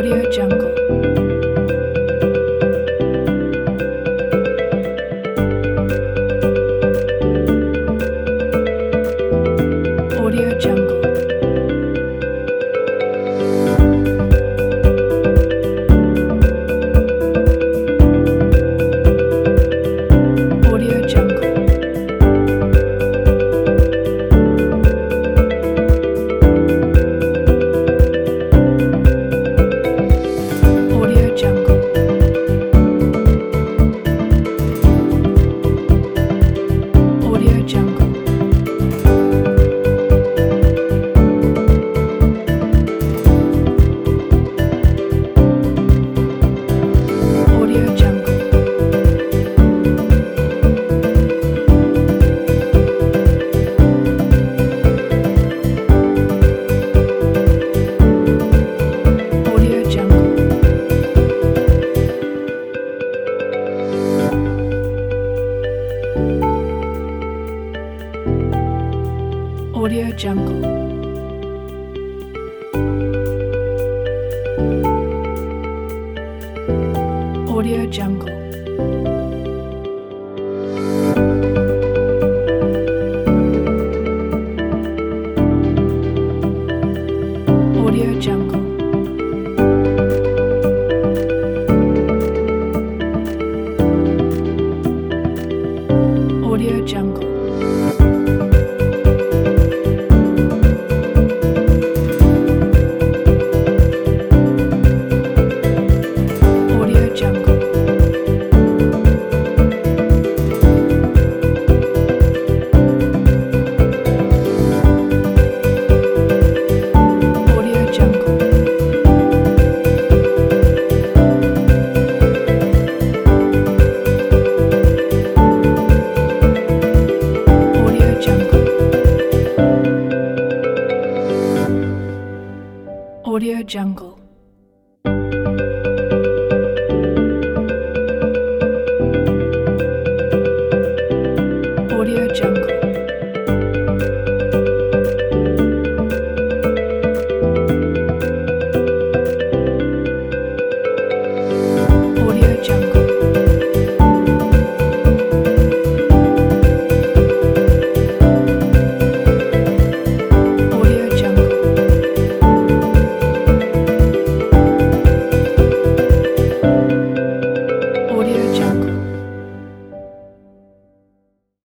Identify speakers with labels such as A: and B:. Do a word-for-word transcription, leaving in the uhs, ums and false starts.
A: Audio Jungle. Audio Jungle. Audio Jungle. Audio Jungle. Audio Jungle. Audio Jungle. Audio Jungle. Audio Jungle. Audio Jungle. Audio Jungle. Audio Jungle. Audio Jungle. Audio Jungle. Audio Jungle. Audio Jungle.